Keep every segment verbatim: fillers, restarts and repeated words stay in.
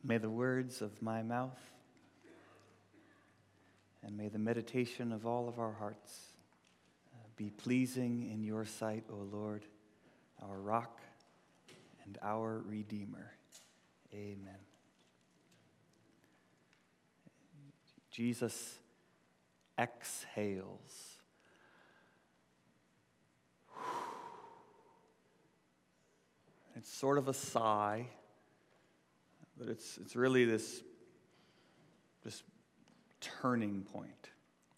May the words of my mouth and may the meditation of all of our hearts uh, be pleasing in your sight, O Lord, our rock and our Redeemer. Amen. Jesus exhales. It's sort of a sigh, but it's it's really this, this turning point.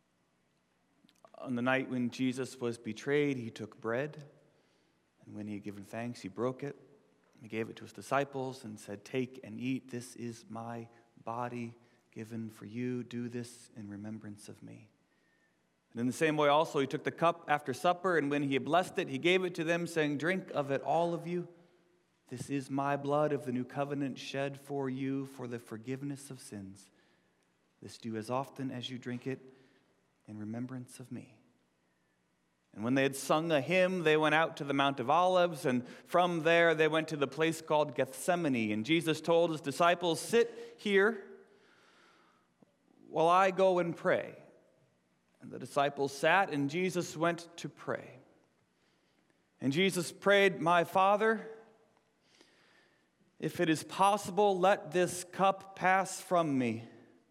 On the night when Jesus was betrayed, he took bread, and when he had given thanks, he broke it. He gave it to his disciples and said, "Take and eat. This is my body given for you. Do this in remembrance of me." And in the same way also, he took the cup after supper, and when he had blessed it, he gave it to them, saying, "Drink of it, all of you. This is my blood of the new covenant shed for you for the forgiveness of sins. This do as often as you drink it in remembrance of me." And when they had sung a hymn, they went out to the Mount of Olives, and from there they went to the place called Gethsemane. And Jesus told his disciples, "Sit here while I go and pray." And the disciples sat, and Jesus went to pray. And Jesus prayed, "My Father, if it is possible, let this cup pass from me.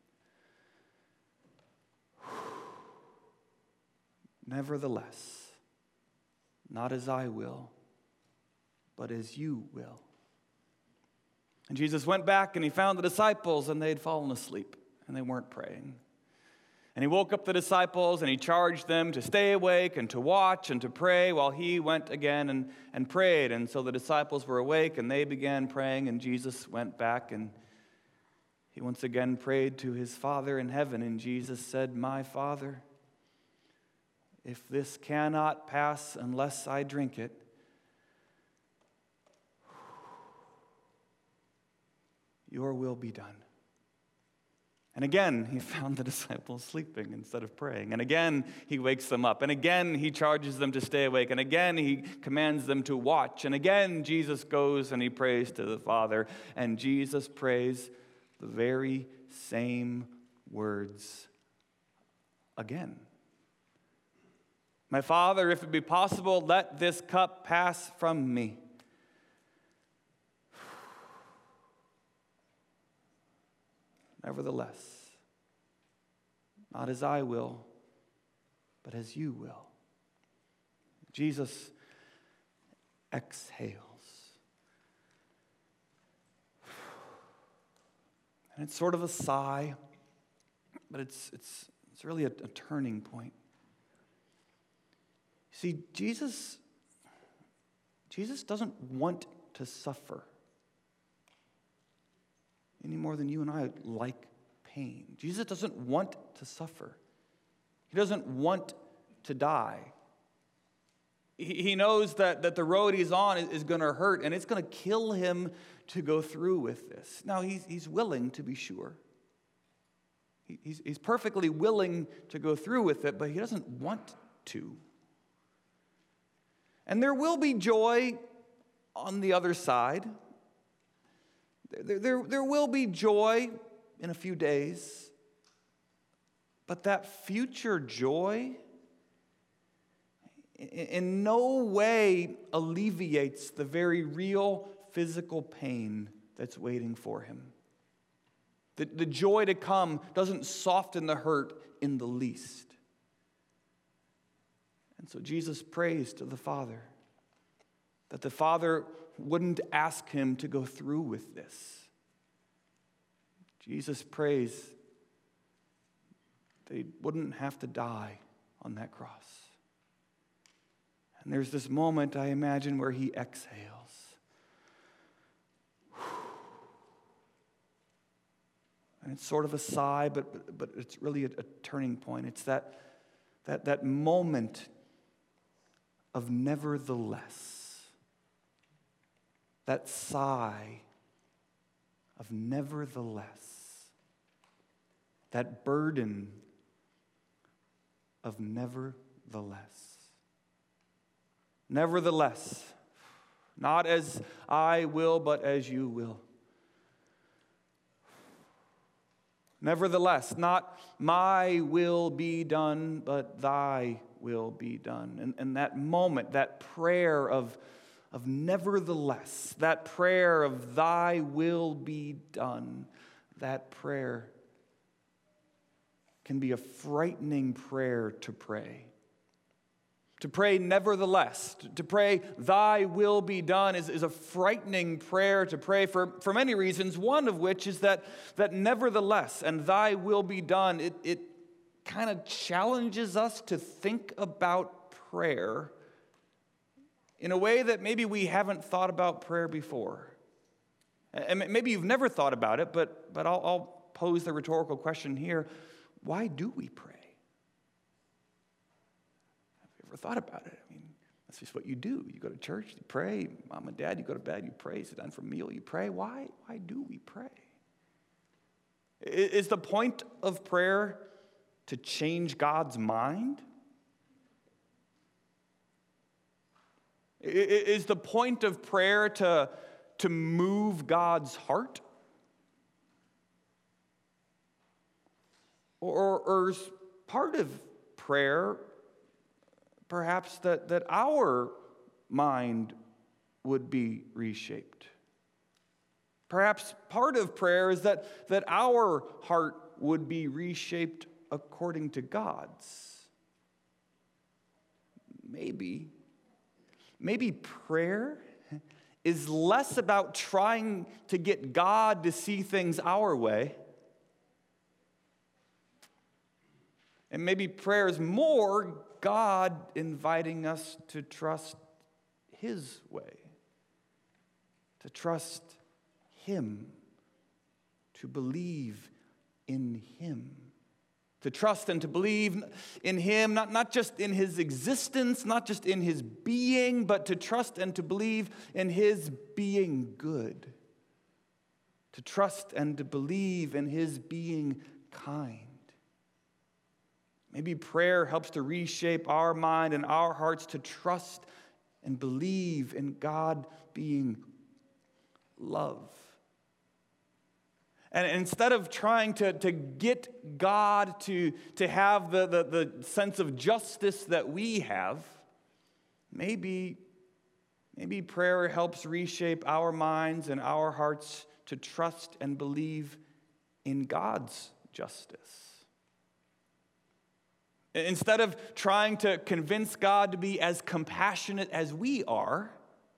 Nevertheless, not as I will, but as you will." And Jesus went back and he found the disciples, and they had fallen asleep and they weren't praying. And he woke up the disciples and he charged them to stay awake and to watch and to pray while he went again and, and prayed. And so the disciples were awake and they began praying, and Jesus went back and he once again prayed to his Father in heaven. And Jesus said, "My Father, if this cannot pass unless I drink it, your will be done." And again, he found the disciples sleeping instead of praying. And again, he wakes them up. And again, he charges them to stay awake. And again, he commands them to watch. And again, Jesus goes and he prays to the Father. And Jesus prays the very same words again. "My Father, if it be possible, let this cup pass from me. Nevertheless, not as I will, but as you will." Jesus exhales. And it's sort of a sigh, but it's it's it's really a, a turning point. See, Jesus, Jesus doesn't want to suffer any more than you and I like pain. Jesus doesn't want to suffer. He doesn't want to die. He, he knows that, that the road he's on is, is going to hurt, and it's going to kill him to go through with this. Now, he's, he's willing, to be sure. He, he's, he's perfectly willing to go through with it, but he doesn't want to. And there will be joy on the other side. There, there, there will be joy in a few days. But that future joy in, in no way alleviates the very real physical pain that's waiting for him. The, the joy to come doesn't soften the hurt in the least. And so Jesus prays to the Father that the Father wouldn't ask him to go through with this. Jesus prays that he wouldn't have to die on that cross. And there's this moment, I imagine, where he exhales. And it's sort of a sigh, but but, but it's really a, a turning point. It's that, that, that moment of nevertheless. That sigh of nevertheless. That burden of nevertheless. Nevertheless, not as I will, but as you will. Nevertheless, not my will be done, but thy will be done. And, and that moment, that prayer of, of nevertheless, that prayer of thy will be done, that prayer can be a frightening prayer to pray. To pray nevertheless, to pray thy will be done is, is a frightening prayer to pray for, for many reasons, one of which is that, that nevertheless and thy will be done, it, it kind of challenges us to think about prayer in a way that maybe we haven't thought about prayer before. And maybe you've never thought about it, but, but I'll, I'll pose the rhetorical question here. Why do we pray? Ever thought about it? I mean, that's just what you do. You go to church, you pray. Mom and dad, you go to bed, you pray. Sit down for a meal, you pray. Why? Why do we pray? Is the point of prayer to change God's mind? Is the point of prayer to, to move God's heart? Or, or is part of prayer perhaps that, that our mind would be reshaped? Perhaps part of prayer is that, that our heart would be reshaped according to God's. Maybe, maybe prayer is less about trying to get God to see things our way. And maybe prayer is more God inviting us to trust His way, to trust Him, to believe in Him, to trust and to believe in Him, not, not just in His existence, not just in His being, but to trust and to believe in His being good, to trust and to believe in His being kind. Maybe prayer helps to reshape our mind and our hearts to trust and believe in God being love. And instead of trying to, to get God to, to have the, the, the sense of justice that we have, maybe, maybe prayer helps reshape our minds and our hearts to trust and believe in God's justice. Instead of trying to convince God to be as compassionate as we are,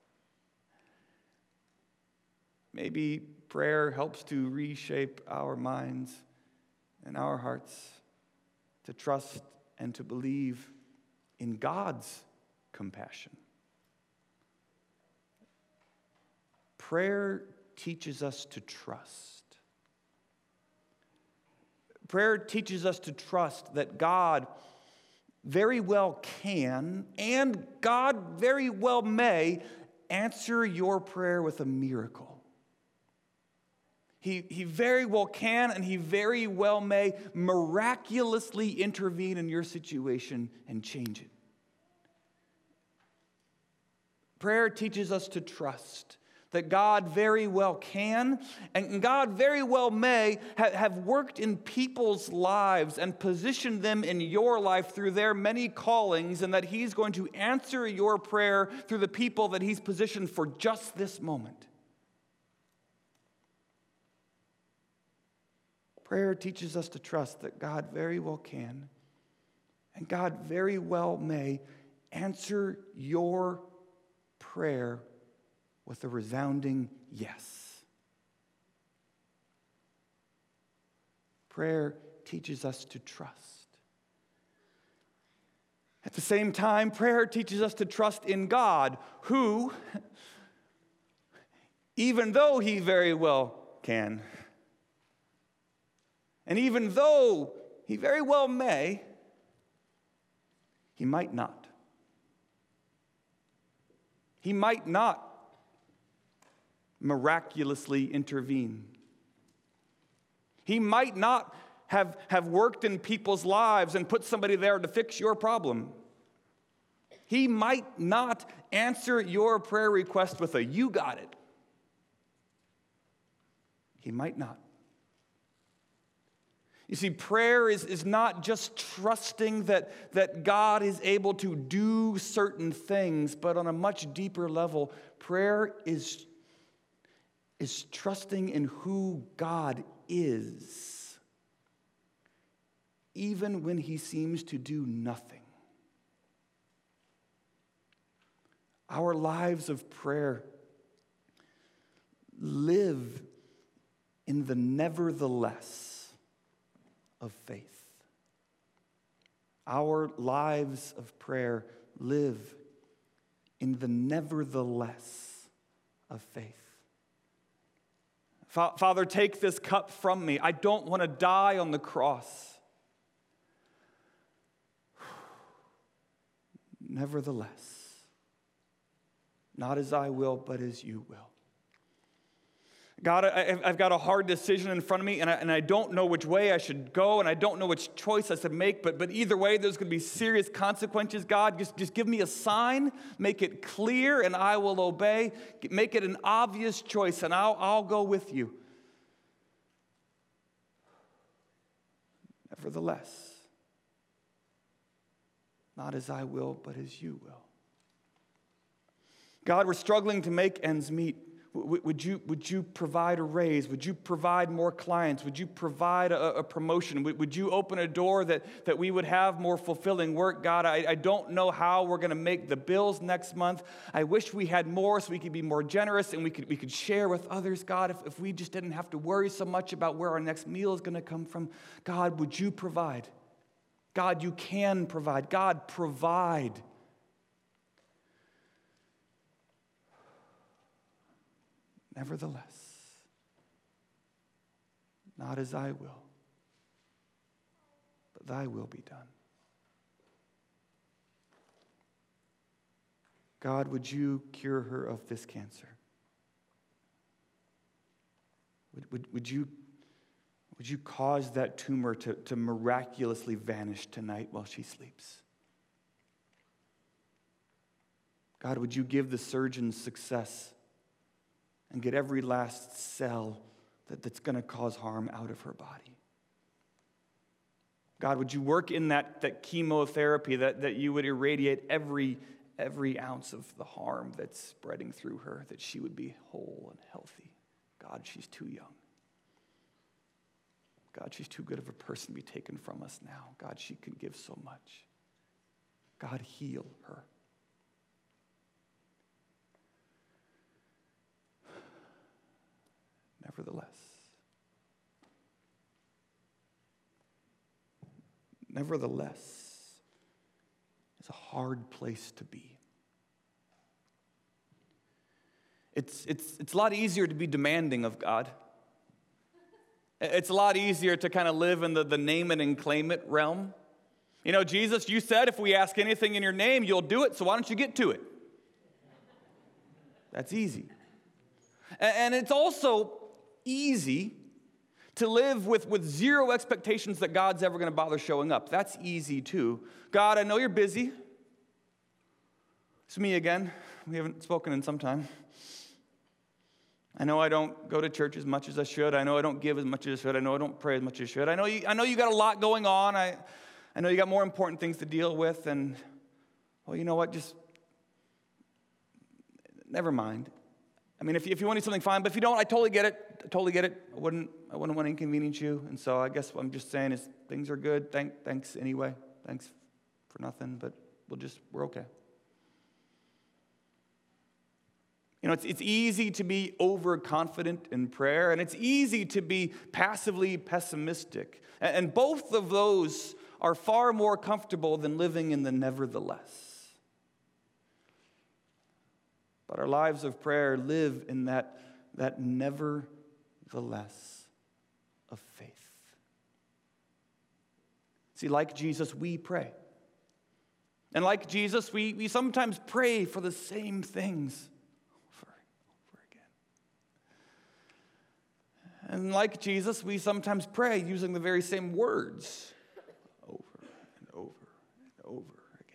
maybe prayer helps to reshape our minds and our hearts to trust and to believe in God's compassion. Prayer teaches us to trust. Prayer teaches us to trust that God very well can, and God very well may, answer your prayer with a miracle. He, he very well can, and He very well may miraculously intervene in your situation and change it. Prayer teaches us to trust that God very well can, and God very well may ha- have worked in people's lives and positioned them in your life through their many callings, and that He's going to answer your prayer through the people that He's positioned for just this moment. Prayer teaches us to trust that God very well can, and God very well may answer your prayer with a resounding yes. Prayer teaches us to trust. At the same time, prayer teaches us to trust in God, who, even though He very well can, and even though He very well may, He might not. He might not miraculously intervene. He might not have, have worked in people's lives and put somebody there to fix your problem. He might not answer your prayer request with a "you got it." He might not. You see, prayer is, is not just trusting that, that God is able to do certain things, but on a much deeper level, prayer is, is trusting in who God is, even when he seems to do nothing. Our lives of prayer live in the nevertheless of faith. Our lives of prayer live in the nevertheless of faith. Fa- Father, take this cup from me. I don't want to die on the cross. Nevertheless, not as I will, but as you will. God, I, I've got a hard decision in front of me, and I, and I don't know which way I should go, and I don't know which choice I should make, but, but either way, there's going to be serious consequences. God, just, just give me a sign, make it clear, and I will obey. Make it an obvious choice, and I'll, I'll go with you. Nevertheless, not as I will, but as you will. God, we're struggling to make ends meet. Would you, would you provide a raise? Would you provide more clients? Would you provide a, a promotion? Would, would you open a door that, that we would have more fulfilling work? God, I, I don't know how we're going to make the bills next month. I wish we had more so we could be more generous and we could, we could share with others. God, if, if we just didn't have to worry so much about where our next meal is going to come from. God, would you provide? God, you can provide. God, provide. Nevertheless, not as I will, but thy will be done. God, would you cure her of this cancer? Would, would, would, you, would you cause that tumor to, to miraculously vanish tonight while she sleeps? God, would you give the surgeons success and get every last cell that, that's going to cause harm out of her body? God, would you work in that, that chemotherapy, that, that you would irradiate every, every ounce of the harm that's spreading through her, that she would be whole and healthy. God, she's too young. God, she's too good of a person to be taken from us now. God, she can give so much. God, heal her. Nevertheless, nevertheless, it's a hard place to be. It's, it's, it's a lot easier to be demanding of God. It's a lot easier to kind of live in the, the name it and claim it realm. You know, Jesus, you said if we ask anything in your name, you'll do it, so why don't you get to it? That's easy. And, and it's also easy to live with, with zero expectations that God's ever going to bother showing up. That's easy too. God, I know you're busy. It's me again. We haven't spoken in some time. I know I don't go to church as much as I should. I know I don't give as much as I should. I know I don't pray as much as I should. I know you, I know you got a lot going on. I, I know you got more important things to deal with. And, well, you know what? Just never mind. I mean, if you, if you want to do something, fine. But if you don't, I totally get it. I totally get it. I wouldn't, I wouldn't want to inconvenience you. And so I guess what I'm just saying is things are good. Thank, thanks anyway. Thanks for nothing. But we'll just, we're okay. You know, it's, it's easy to be overconfident in prayer, and it's easy to be passively pessimistic. And, and both of those are far more comfortable than living in the nevertheless. But our lives of prayer live in that, that nevertheless of faith. See, like Jesus, we pray. And like Jesus, we, we sometimes pray for the same things over and over again. And like Jesus, we sometimes pray using the very same words over and over and over.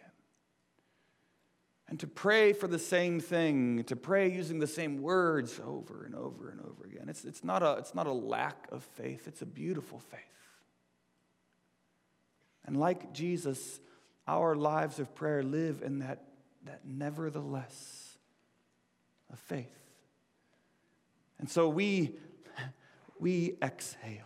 And to pray for the same thing, to pray using the same words over and over and over again. It's, it's, not a, it's not a lack of faith. It's a beautiful faith. And like Jesus, our lives of prayer live in that, that nevertheless of faith. And so we, we exhale.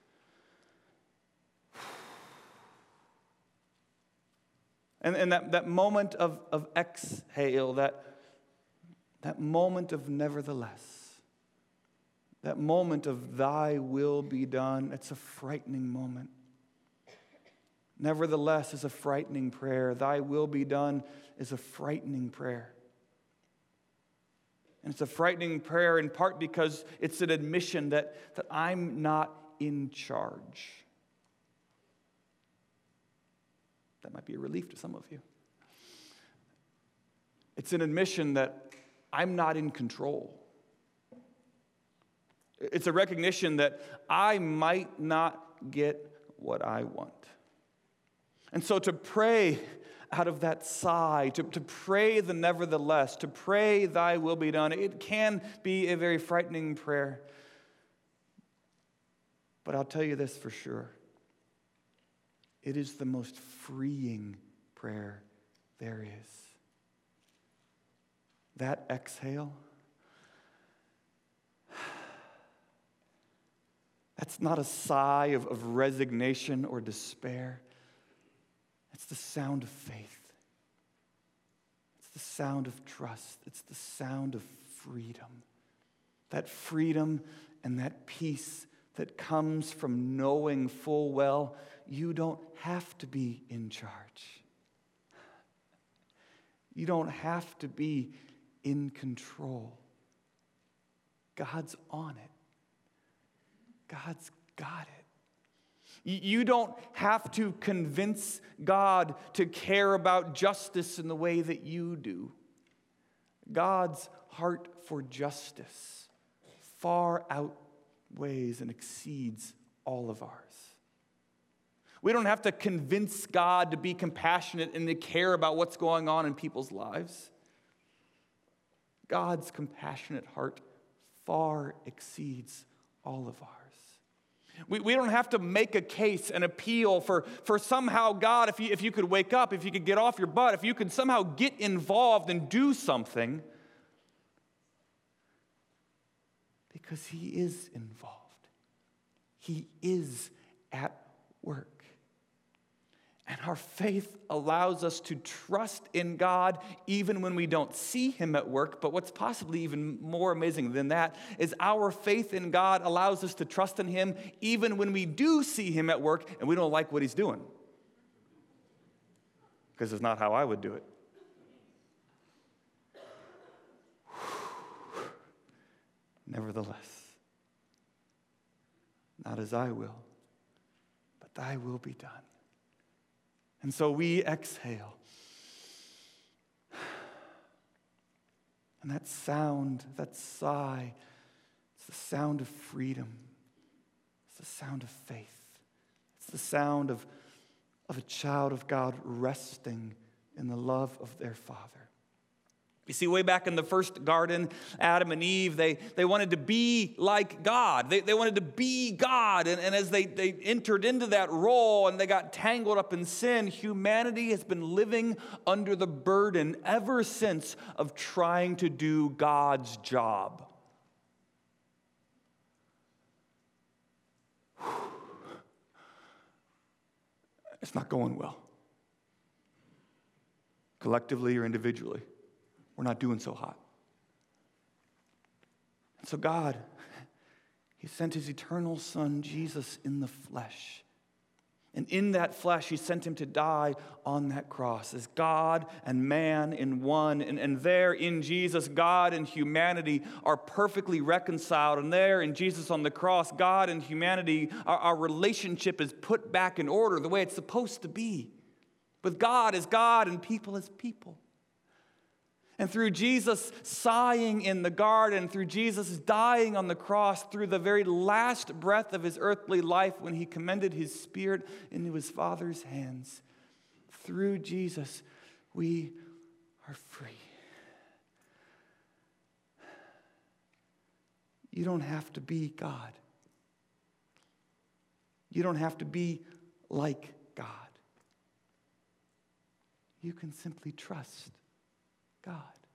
And, and that, that moment of, of exhale, that, that moment of nevertheless, that moment of thy will be done, it's a frightening moment. Nevertheless is a frightening prayer. Thy will be done is a frightening prayer. And it's a frightening prayer in part because it's an admission that, that I'm not in charge. That might be a relief to some of you. It's an admission that I'm not in control. It's a recognition that I might not get what I want. And so to pray out of that sigh, to, to pray the nevertheless, to pray thy will be done, it can be a very frightening prayer. But I'll tell you this for sure. It is the most freeing prayer there is. That exhale, that's not a sigh of, of resignation or despair. It's the sound of faith. It's the sound of trust. It's the sound of freedom. That freedom and that peace that comes from knowing full well you don't have to be in charge. You don't have to be in control. God's on it. God's got it. You don't have to convince God to care about justice in the way that you do. God's heart for justice far outweighs and exceeds all of ours. We don't have to convince God to be compassionate and to care about what's going on in people's lives. God's compassionate heart far exceeds all of ours. We, we don't have to make a case, an appeal for, for somehow, God, if you, if you could wake up, if you could get off your butt, if you could somehow get involved and do something, because he is involved. He is at work. And our faith allows us to trust in God even when we don't see him at work. But what's possibly even more amazing than that is our faith in God allows us to trust in him even when we do see him at work and we don't like what he's doing. Because it's not how I would do it. Nevertheless, not as I will, but thy will be done. And so we exhale. And that sound, that sigh, it's the sound of freedom. It's the sound of faith. It's the sound of, of a child of God resting in the love of their Father. You see, way back in the first garden, Adam and Eve, they, they wanted to be like God. They, they wanted to be God. And, and as they, they entered into that role and they got tangled up in sin, humanity has been living under the burden ever since of trying to do God's job. It's not going well. Collectively or individually. We're not doing so hot. And so God, he sent his eternal Son, Jesus, in the flesh. And in that flesh, he sent him to die on that cross as God and man in one. And, and there in Jesus, God and humanity are perfectly reconciled. And there in Jesus on the cross, God and humanity, our, our relationship is put back in order the way it's supposed to be. With God as God and people as people. And through Jesus sighing in the garden, through Jesus dying on the cross, through the very last breath of his earthly life when he commended his spirit into his Father's hands, through Jesus, we are free. You don't have to be God. You don't have to be like God. you can simply trust God.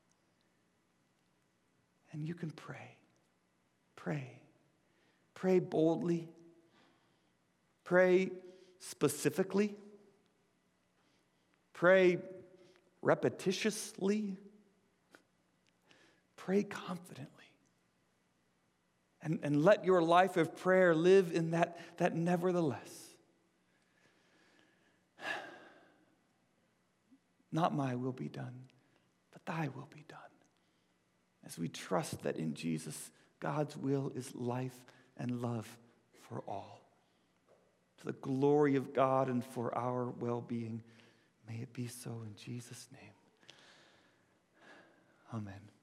And you can pray. Pray. Pray boldly. Pray specifically. Pray repetitiously. Pray confidently. And, and let your life of prayer live in that, that nevertheless. Not my will be done, but thy will be done. As we trust that in Jesus, God's will is life and love for all. To the glory of God and for our well-being, may it be so in Jesus' name. Amen.